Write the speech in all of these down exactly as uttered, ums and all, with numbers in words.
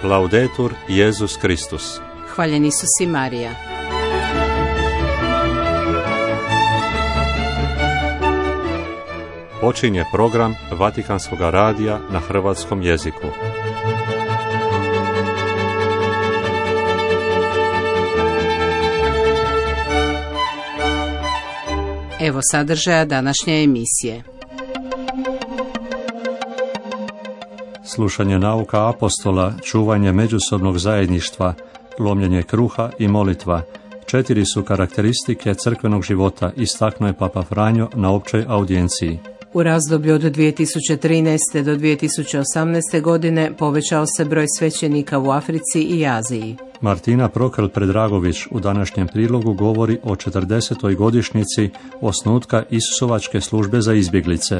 Laudetur Jesus Christus. Hvaljen Isus i Marija. Počinje program Vatikanskog radija na hrvatskom jeziku. Evo sadržaja današnje emisije. Slušanje nauka apostola, čuvanje međusobnog zajedništva, lomljenje kruha i molitva. Četiri su karakteristike crkvenog života, istaknuo je Papa Franjo na općoj audijenciji. U razdoblju od dvije tisuće trinaeste do dvije tisuće osamnaeste. godine povećao se broj svećenika u Africi i Aziji. Martina Prokel-Predragović u današnjem prilogu govori o četrdesetoj godišnjici osnutka Isusovačke službe za izbjeglice.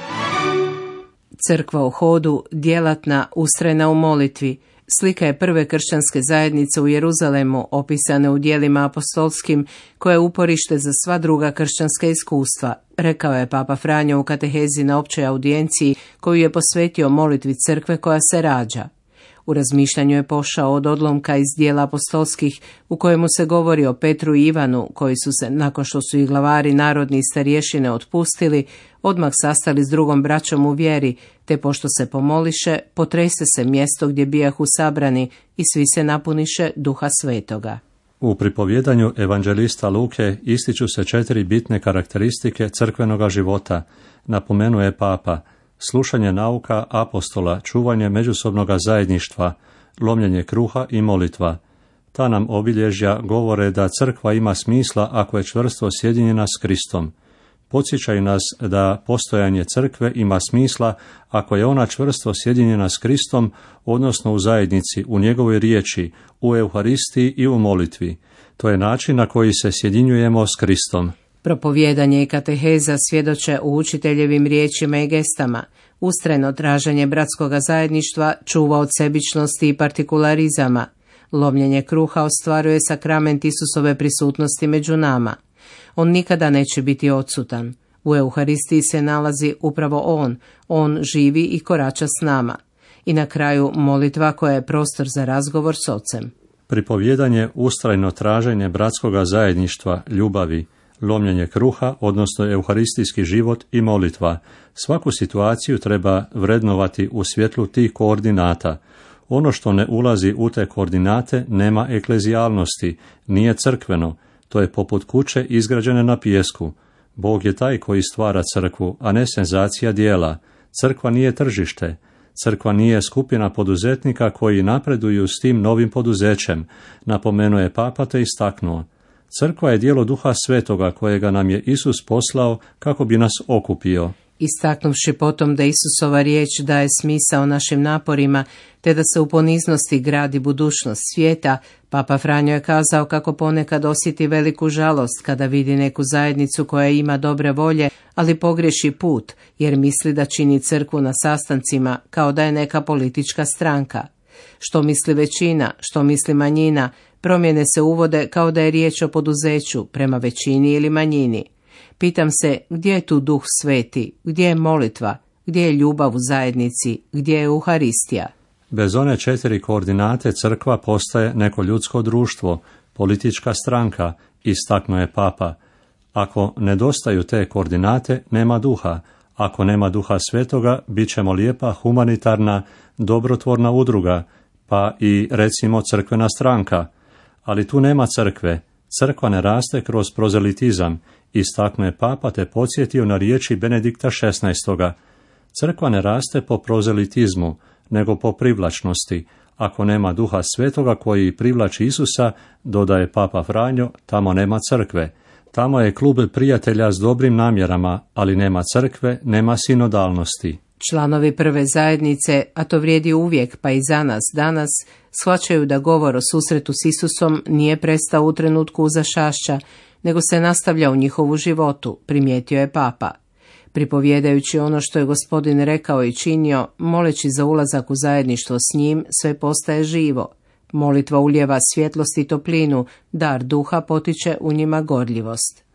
Crkva u hodu, djelatna, ustrajna u molitvi, slika je prve kršćanske zajednice u Jeruzalemu, opisane u djelima apostolskim, koje je uporište za sva druga kršćanska iskustva, rekao je Papa Franjo u katehezi na općoj audijenciji koju je posvetio molitvi crkve koja se rađa. U razmišljanju je pošao od odlomka iz dijela apostolskih u kojemu se govori o Petru i Ivanu, koji su se, nakon što su ih glavari narodni i starješine otpustili, odmah sastali s drugom braćom u vjeri, te pošto se pomoliše, potrese se mjesto gdje bijahu sabrani i svi se napuniše Duha Svetoga. U pripovjedanju evanđelista Luke ističu se četiri bitne karakteristike crkvenoga života, napomenuje Papa: slušanje nauka apostola, čuvanje međusobnoga zajedništva, lomljenje kruha i molitva. Ta nam obilježja govore da crkva ima smisla ako je čvrsto sjedinjena s Kristom. Podsjećaju nas da postojanje crkve ima smisla ako je ona čvrsto sjedinjena s Kristom, odnosno u zajednici, u njegovoj riječi, u Euharistiji i u molitvi. To je način na koji se sjedinjujemo s Kristom. Propovijedanje i kateheza svjedoče u učiteljevim riječima i gestama. Ustrajno traženje bratskoga zajedništva čuva od sebičnosti i partikularizama. Lomljenje kruha ostvaruje sakrament Isusove prisutnosti među nama. On nikada neće biti odsutan. U Euharistiji se nalazi upravo On. On živi i korača s nama. I na kraju molitva koja je prostor za razgovor s Ocem. Pripovjedanje, ustrajno traženje bratskoga zajedništva, ljubavi, lomljenje kruha, odnosno euharistijski život i molitva. Svaku situaciju treba vrednovati u svjetlu tih koordinata. Ono što ne ulazi u te koordinate nema eklezijalnosti, nije crkveno. To je poput kuće izgrađene na pijesku. Bog je taj koji stvara crkvu, a ne senzacija dijela. Crkva nije tržište. Crkva nije skupina poduzetnika koji napreduju s tim novim poduzećem, napomenuje Papa te istaknuo. Crkva je djelo Duha Svetoga kojega nam je Isus poslao kako bi nas okupio. Istaknuvši potom da Isusova riječ daje smisao našim naporima, te da se u poniznosti gradi budućnost svijeta, Papa Franjo je kazao kako ponekad osjeti veliku žalost kada vidi neku zajednicu koja ima dobre volje, ali pogriješi put, jer misli da čini crkvu na sastancima kao da je neka politička stranka. Što misli većina, što misli manjina, promjene se uvode kao da je riječ o poduzeću prema većini ili manjini. Pitam se, gdje je tu Duh Sveti, gdje je molitva, gdje je ljubav u zajednici, gdje je Euharistija? Bez one četiri koordinate crkva postaje neko ljudsko društvo, politička stranka, istaknuo je Papa. Ako nedostaju te koordinate, nema duha. Ako nema Duha Svetoga, bit ćemo lijepa, humanitarna, dobrotvorna udruga, pa i recimo crkvena stranka. Ali tu nema crkve. Crkva ne raste kroz prozelitizam, istaknuo je Papa te podsjetio na riječi Benedikta šesnaestoga. Crkva ne raste po prozelitizmu, nego po privlačnosti. Ako nema Duha Svetoga koji privlači Isusa, dodaje Papa Franjo, tamo nema crkve. Tamo je klub prijatelja s dobrim namjerama, ali nema crkve, nema sinodalnosti. Članovi prve zajednice, a to vrijedi uvijek pa i za nas danas, shvaćaju da govor o susretu s Isusom nije prestao u trenutku uzašašća, nego se nastavlja u njihovu životu, primijetio je Papa. Pripovjedajući ono što je Gospodin rekao i činio, moleći za ulazak u zajedništvo s njim, sve postaje živo. Molitva ulijeva svjetlost i toplinu, dar duha potiče u njima gorljivost.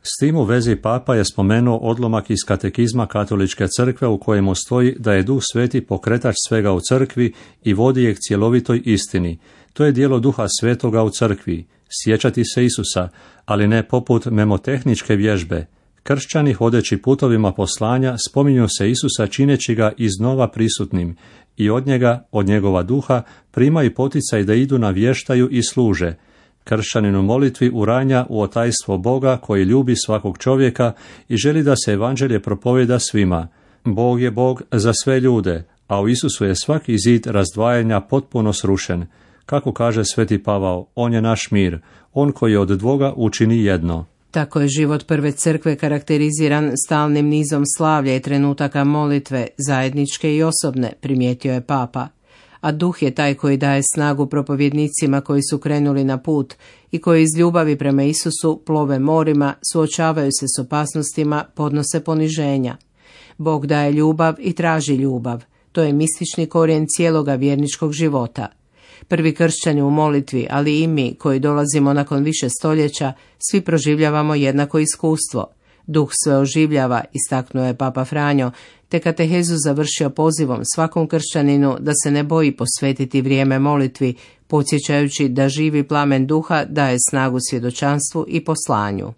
S tim u vezi papa je spomenuo odlomak iz katekizma Katoličke crkve u kojemu stoji da je Duh Sveti pokretač svega u crkvi i vodi je k cjelovitoj istini. To je djelo Duha Svetoga u crkvi, sjećati se Isusa, ali ne poput memotehničke vježbe. Kršćani hodeći putovima poslanja spominju se Isusa čineći ga iznova prisutnim i od njega, od njegova duha, primaju poticaj da idu na vještaju i služe. Kršćanin u molitvi uranja u otajstvo Boga koji ljubi svakog čovjeka i želi da se evanđelje propovjeda svima. Bog je Bog za sve ljude, a u Isusu je svaki zid razdvajanja potpuno srušen. Kako kaže sveti Pavao, on je naš mir, on koji od dvoga učini jedno. Tako je život prve crkve karakteriziran stalnim nizom slavlja i trenutaka molitve, zajedničke i osobne, primijetio je papa. A duh je taj koji daje snagu propovjednicima koji su krenuli na put i koji iz ljubavi prema Isusu plove morima, suočavaju se s opasnostima, podnose poniženja. Bog daje ljubav i traži ljubav. To je mistični korijen cijeloga vjerničkog života. Prvi kršćani u molitvi, ali i mi koji dolazimo nakon više stoljeća, svi proživljavamo jednako iskustvo. Duh sve oživljava, istaknuo je Papa Franjo, te katehezu završio pozivom svakom kršćaninu da se ne boji posvetiti vrijeme molitvi, podsjećajući da živi plamen duha daje snagu svjedočanstvu i poslanju.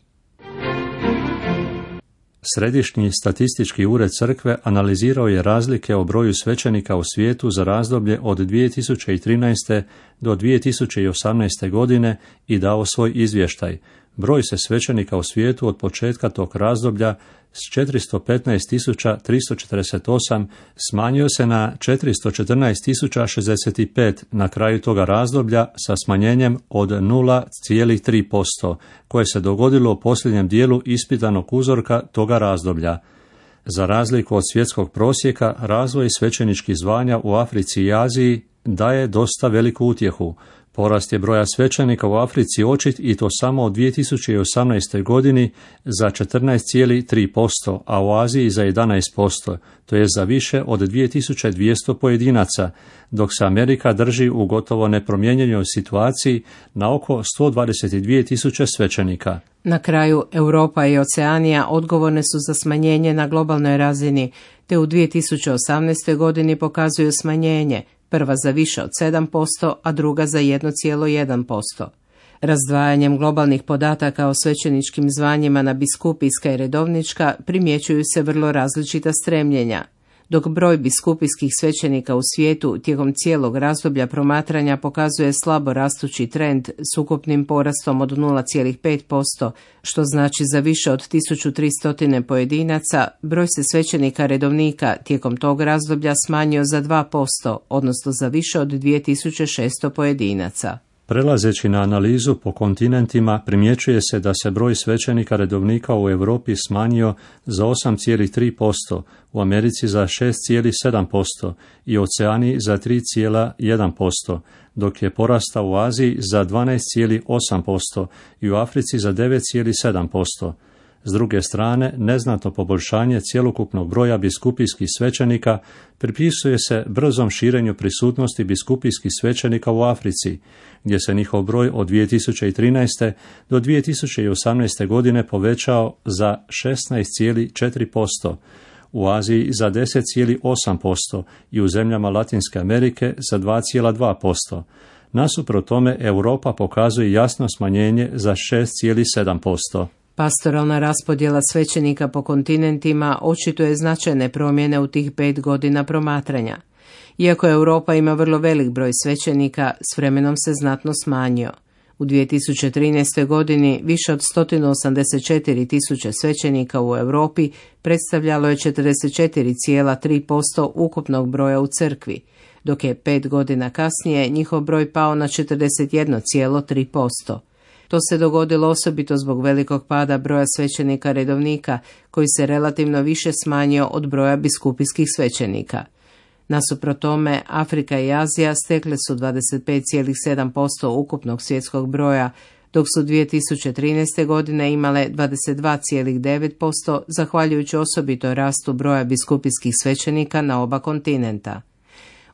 Središnji statistički ured crkve analizirao je razlike o broju svećenika u svijetu za razdoblje od dvije tisuće trinaeste do dvije tisuće osamnaeste godine i dao svoj izvještaj. Broj se svećenika u svijetu od početka tog razdoblja s četiristo petnaest tisuća tristo četrdeset osam smanjio se na četiristo četrnaest tisuća šezdeset pet na kraju toga razdoblja sa smanjenjem od nula zarez tri posto, koje se dogodilo u posljednjem dijelu ispitanog uzorka toga razdoblja. Za razliku od svjetskog prosjeka, razvoj svećeničkih zvanja u Africi i Aziji daje dosta veliku utjehu. Porast je broja svećenika u Africi očit i to samo od dvije tisuće osamnaeste godini za četrnaest zarez tri posto, a u Aziji za jedanaest posto, to je za više od dvije tisuće dvjesto pojedinaca, dok se Amerika drži u gotovo nepromijenjenoj situaciji na oko sto dvadeset dvije tisuće svećenika. Na kraju, Europa i Oceanija odgovorne su za smanjenje na globalnoj razini, te u dvije tisuće osamnaestoj godini pokazuju smanjenje, prva za više od sedam posto, a druga za jedan zarez jedan posto. Razdvajanjem globalnih podataka o svećeničkim zvanjima na biskupijska i redovnička primjećuju se vrlo različita stremljenja. Dok broj biskupijskih svećenika u svijetu tijekom cijelog razdoblja promatranja pokazuje slabo rastući trend s ukupnim porastom od nula zarez pet posto, što znači za više od tisuću tristo pojedinaca, broj se svećenika redovnika tijekom tog razdoblja smanjio za dva posto, odnosno za više od dvije tisuće šesto pojedinaca. Prelazeći na analizu po kontinentima, primjećuje se da se broj svećenika redovnika u Europi smanjio za osam zarez tri posto, u Americi za šest zarez sedam posto i u Oceaniji za tri zarez jedan posto, dok je porastao u Aziji za dvanaest zarez osam posto i u Africi za devet zarez sedam posto. S druge strane, neznatno poboljšanje cjelokupnog broja biskupijskih svećenika pripisuje se brzom širenju prisutnosti biskupijskih svećenika u Africi, gdje se njihov broj od dvije tisuće trinaeste do dvije tisuće osamnaeste godine povećao za šesnaest zarez četiri posto, u Aziji za deset zarez osam posto i u zemljama Latinske Amerike za dva zarez dva posto. Nasuprot tome, Europa pokazuje jasno smanjenje za šest zarez sedam posto. Pastoralna raspodjela svećenika po kontinentima očituje značajne promjene u tih pet godina promatranja. Iako Europa ima vrlo velik broj svećenika, s vremenom se znatno smanjio. U dvije tisuće trinaestoj godini više od sto osamdeset četiri tisuće svećenika u Europi predstavljalo je četrdeset četiri zarez tri posto ukupnog broja u crkvi, dok je pet godina kasnije njihov broj pao na četrdeset jedan zarez tri posto. To se dogodilo osobito zbog velikog pada broja svećenika redovnika, koji se relativno više smanjio od broja biskupijskih svećenika. Nasuprot tome, Afrika i Azija stekle su dvadeset pet zarez sedam posto ukupnog svjetskog broja, dok su dvije tisuće trinaeste godine imale dvadeset dva zarez devet posto, zahvaljujući osobito rastu broja biskupijskih svećenika na oba kontinenta.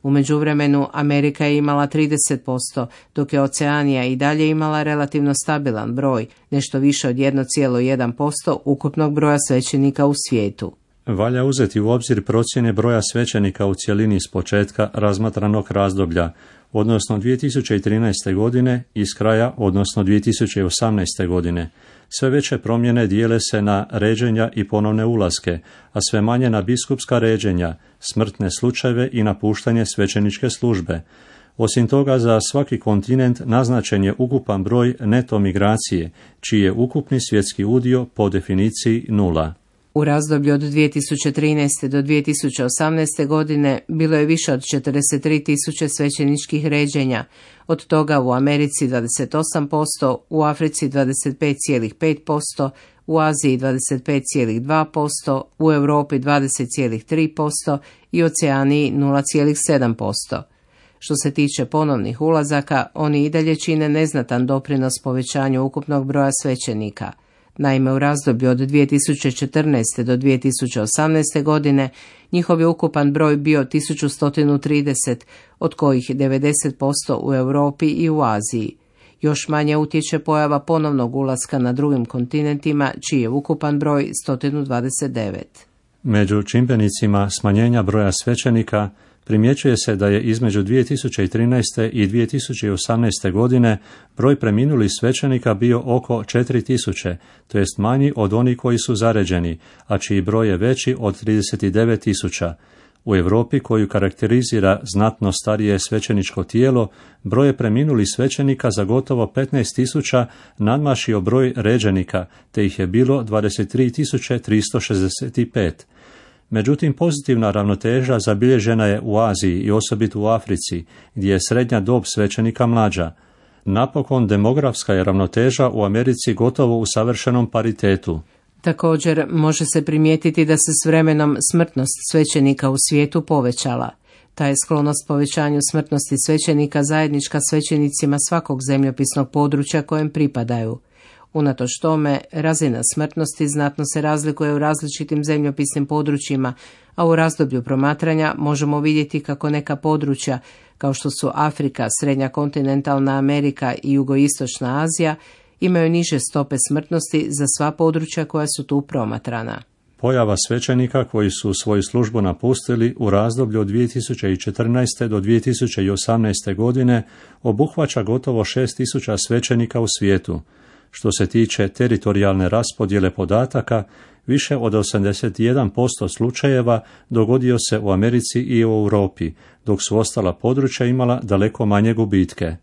U međuvremenu Amerika je imala trideset posto, dok je Oceanija i dalje imala relativno stabilan broj, nešto više od jedan zarez jedan posto ukupnog broja svećenika u svijetu. Valja uzeti u obzir procjene broja svećenika u cjelini s početka razmatranog razdoblja, odnosno dvije tisuće trinaeste. godine iz kraja, odnosno dvije tisuće osamnaeste. godine. Sve veće promjene dijele se na ređenja i ponovne ulaske, a sve manje na biskupska ređenja, smrtne slučajeve i napuštanje svećeničke službe. Osim toga, za svaki kontinent naznačen je ukupan broj neto migracije, čiji je ukupni svjetski udio po definiciji nula. U razdoblju od dvije tisuće trinaeste. do dvije tisuće osamnaeste. godine bilo je više od četrdeset tri tisuće svećeničkih ređenja, od toga u Americi dvadeset osam posto, u Africi dvadeset pet zarez pet posto, u Aziji dvadeset pet zarez dva posto, u Europi dvadeset zarez tri posto i Oceaniji nula zarez sedam posto. Što se tiče ponovnih ulazaka, oni i dalje čine neznatan doprinos povećanju ukupnog broja svećenika. Naime, u razdoblju od dvije tisuće četrnaeste. do dvije tisuće osamnaeste. godine njihov je ukupan broj bio tisuću sto trideset, od kojih devedeset posto u Europi i u Aziji. Još manje utječe pojava ponovnog ulaska na drugim kontinentima, čiji je ukupan broj sto dvadeset devet. Među čimbenicima smanjenja broja svećenika primjećuje se da je između dvije tisuće trinaeste. i dvije tisuće osamnaeste. godine broj preminulih svećenika bio oko četiri tisuće, to jest manji od onih koji su zaređeni, a čiji broj je veći od trideset devet tisuća. U Europi, koju karakterizira znatno starije svećeničko tijelo, broj preminulih svećenika za gotovo petnaest tisuća nadmašio broj ređenika, te ih je bilo dvadeset tri tisuće tristo šezdeset pet. Međutim, pozitivna ravnoteža zabilježena je u Aziji i osobito u Africi, gdje je srednja dob svećenika mlađa. Napokon, demografska je ravnoteža u Americi gotovo u savršenom paritetu. Također, može se primijetiti da se s vremenom smrtnost svećenika u svijetu povećala. Ta je sklonost povećanju smrtnosti svećenika zajednička svećenicima svakog zemljopisnog područja kojem pripadaju. Unatoč tome, razina smrtnosti znatno se razlikuje u različitim zemljopisnim područjima, a u razdoblju promatranja možemo vidjeti kako neka područja, kao što su Afrika, Srednja kontinentalna Amerika i Jugoistočna Azija, imaju niže stope smrtnosti za sva područja koja su tu promatrana. Pojava svećenika koji su svoju službu napustili u razdoblju od dvije tisuće četrnaeste. do dvije tisuće osamnaeste. godine obuhvaća gotovo šest tisuća svećenika u svijetu. Što se tiče teritorijalne raspodjele podataka, više od osamdeset jedan posto slučajeva dogodio se u Americi i u Europi, dok su ostala područja imala daleko manje gubitke.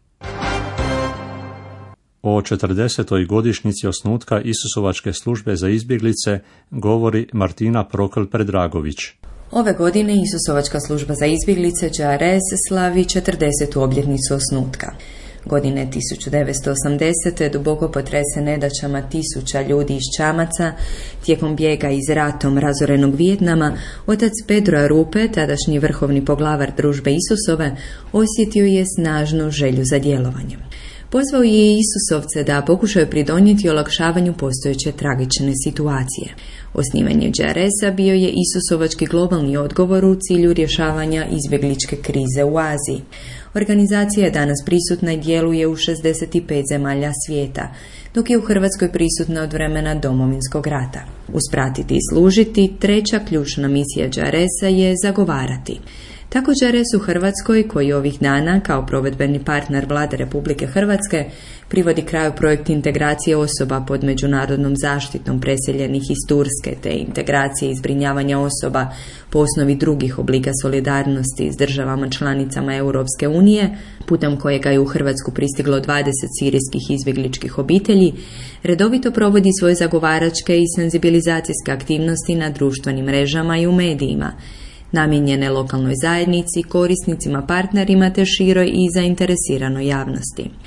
O četrdesetoj godišnjici osnutka Isusovačke službe za izbjeglice govori Martina Prokl-Predragović. Ove godine Isusovačka služba za izbjeglice Đ R S slavi četrdesetu obljetnicu osnutka. Godine tisuću devetsto osamdesete. duboko potresen nedaćama tisuća ljudi iz Čamaca, tijekom bijega iz ratom razorenog Vijetnama, otac Pedro Arupe, tadašnji vrhovni poglavar družbe Isusove, osjetio je snažnu želju za djelovanjem. Pozvao je Isusovce da pokušaju pridonijeti olakšavanju postojeće tragične situacije. Osnivanje Đ R S-a bio je Isusovački globalni odgovor u cilju rješavanja izbjegličke krize u Aziji. Organizacija je danas prisutna i djeluje u šezdeset pet zemalja svijeta, dok je u Hrvatskoj prisutna od vremena Domovinskog rata. Uspratiti i služiti, treća ključna misija Đ R S-a je zagovarati. Tako Đ R S u Hrvatskoj, koji ovih dana, kao provedbeni partner Vlade Republike Hrvatske, privodi kraju projekt integracije osoba pod međunarodnom zaštitom preseljenih iz Turske te integracije i zbrinjavanja osoba po osnovi drugih oblika solidarnosti s državama članicama Europske unije, putem kojega je u Hrvatsku pristiglo dvadeset sirijskih izbjegličkih obitelji, redovito provodi svoje zagovaračke i senzibilizacijske aktivnosti na društvenim mrežama i u medijima, namijenjene lokalnoj zajednici, korisnicima, partnerima te široj i zainteresiranoj javnosti.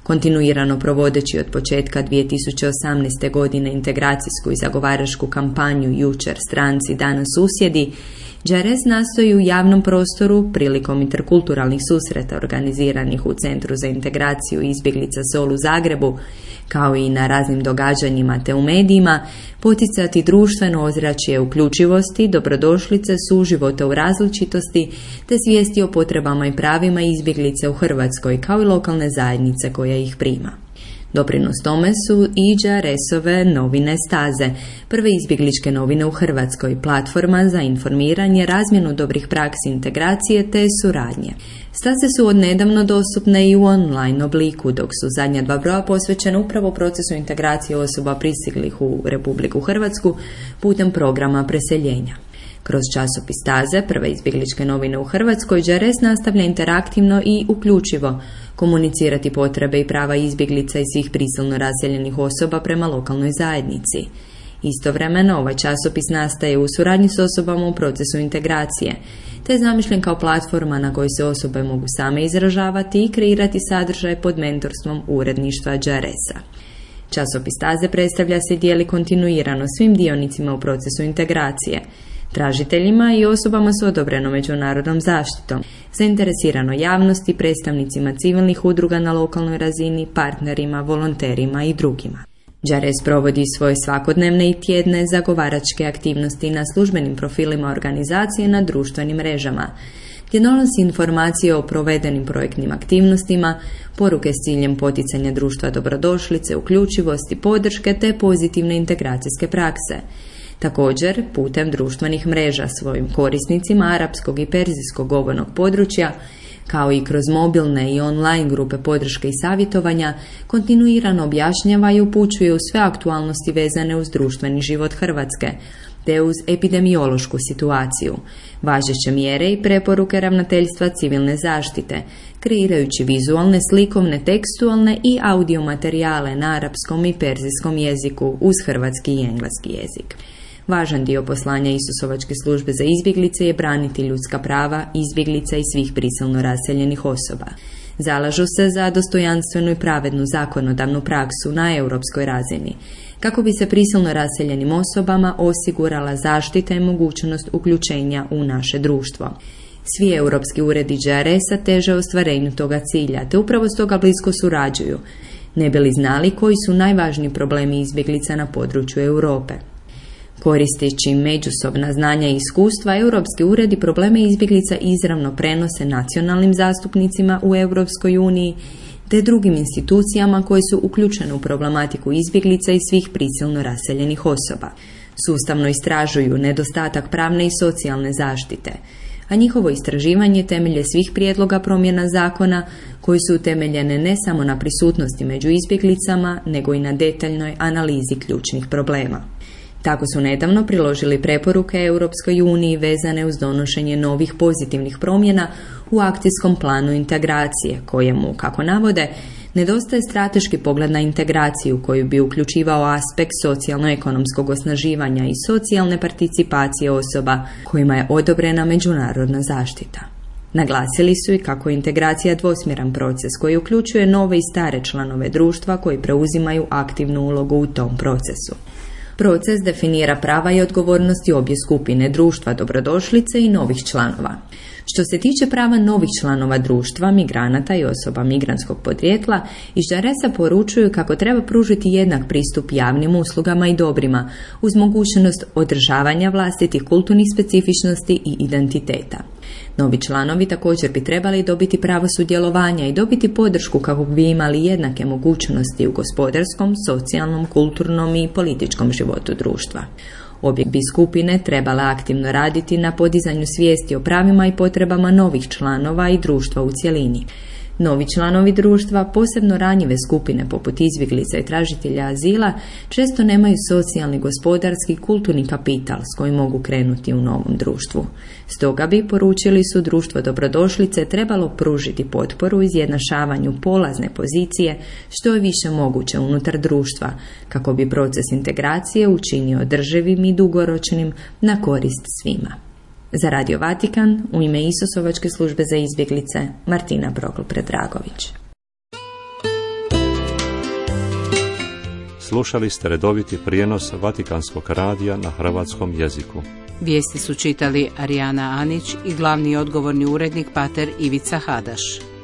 Kontinuirano provodeći od početka dvije tisuće osamnaeste. godine integracijsku i zagovaračku kampanju Jučer stranci, danas susjedi, Džarez nastoji u javnom prostoru prilikom interkulturalnih susreta organiziranih u Centru za integraciju izbjeglica Sol u Zagrebu, kao i na raznim događanjima te u medijima, poticati društveno ozračje uključivosti, dobrodošlice, suživota u različitosti te svijesti o potrebama i pravima izbjeglice u Hrvatskoj, kao i lokalne zajednice koja ih prima. Doprinos tome su i Džaresove novine Staze, prve izbjegličke novine u Hrvatskoj, platforma za informiranje, razmjenu dobrih praksi integracije te suradnje. Staze su odnedavno dostupne i u online obliku, dok su zadnja dva broja posvećena upravo procesu integracije osoba pristiglih u Republiku Hrvatsku putem programa preseljenja. Kroz časopis Staze, prve izbjegličke novine u Hrvatskoj, Džarez nastavlja interaktivno i uključivo komunicirati potrebe i prava izbjeglica i svih prisilno raseljenih osoba prema lokalnoj zajednici. Istovremeno, ovaj časopis nastaje u suradnji s osobama u procesu integracije, te je zamišljen kao platforma na kojoj se osobe mogu same izražavati i kreirati sadržaj pod mentorstvom uredništva Džareza. Časopis Staze predstavlja se i dijeli kontinuirano svim dionicima u procesu integracije, tražiteljima i osobama s odobrenom međunarodnom zaštitom, zainteresiranoj javnosti, predstavnicima civilnih udruga na lokalnoj razini, partnerima, volonterima i drugima. Džarez provodi svoje svakodnevne i tjedne zagovaračke aktivnosti na službenim profilima organizacije na društvenim mrežama, gdje donosi informacije o provedenim projektnim aktivnostima, poruke s ciljem poticanja društva dobrodošlice, uključivosti, podrške te pozitivne integracijske prakse. Također, putem društvenih mreža svojim korisnicima arapskog i perzijskog govornog područja, kao i kroz mobilne i online grupe podrške i savjetovanja, kontinuirano objašnjava i upućuje u sve aktualnosti vezane uz društveni život Hrvatske, te uz epidemiološku situaciju, važeće mjere i preporuke Ravnateljstva civilne zaštite, kreirajući vizualne, slikovne, tekstualne i audio materijale na arapskom i perzijskom jeziku uz hrvatski i engleski jezik. Važan dio poslanja Isusovačke službe za izbjeglice je braniti ljudska prava izbjeglica i svih prisilno raseljenih osoba. Zalažu se za dostojanstvenu i pravednu zakonodavnu praksu na europskoj razini, kako bi se prisilno raseljenim osobama osigurala zaštita i mogućnost uključenja u naše društvo. Svi europski uredi Džareza teže ostvarenju toga cilja, te upravo stoga blisko surađuju, ne bi li znali koji su najvažniji problemi izbjeglica na području Europe. Koristeći međusobna znanja i iskustva, europski uredi probleme izbjeglica izravno prenose nacionalnim zastupnicima u Europskoj uniji te drugim institucijama koje su uključene u problematiku izbjeglica i svih prisilno raseljenih osoba. Sustavno istražuju nedostatak pravne i socijalne zaštite, a njihovo istraživanje temelje svih prijedloga promjena zakona koji su utemeljene ne samo na prisutnosti među izbjeglicama, nego i na detaljnoj analizi ključnih problema. Tako su nedavno priložili preporuke Europskoj uniji vezane uz donošenje novih pozitivnih promjena u akcijskom planu integracije, kojemu, kako navode, nedostaje strateški pogled na integraciju koji bi uključivao aspekt socijalno-ekonomskog osnaživanja i socijalne participacije osoba kojima je odobrena međunarodna zaštita. Naglasili su i kako je integracija dvosmjeran proces koji uključuje nove i stare članove društva koji preuzimaju aktivnu ulogu u tom procesu. Proces definira prava i odgovornosti obje skupine društva dobrodošlice i novih članova. Što se tiče prava novih članova društva, migranata i osoba migrantskog podrijetla, iz Džareza poručuju kako treba pružiti jednak pristup javnim uslugama i dobrima, uz mogućnost održavanja vlastitih kulturnih specifičnosti i identiteta. Novi članovi također bi trebali dobiti pravo sudjelovanja i dobiti podršku kako bi imali jednake mogućnosti u gospodarskom, socijalnom, kulturnom i političkom životu društva. Obje bi skupine trebale aktivno raditi na podizanju svijesti o pravima i potrebama novih članova i društva u cjelini. Novi članovi društva, posebno ranjive skupine poput izbjeglica i tražitelja azila, često nemaju socijalni, gospodarski i kulturni kapital s kojim mogu krenuti u novom društvu. Stoga bi, poručili su, društvo dobrodošlice trebalo pružiti potporu izjednašavanju polazne pozicije što je više moguće unutar društva, kako bi proces integracije učinio održivim i dugoročnim na korist svima. Za Radio Vatikan, u ime Isusovačke službe za izbjeglice, Martina Prokl-Predragović. Slušali ste redoviti prijenos Vatikanskog radija na hrvatskom jeziku. Vijesti su čitali Arijana Anić i glavni odgovorni urednik pater Ivica Hadaš.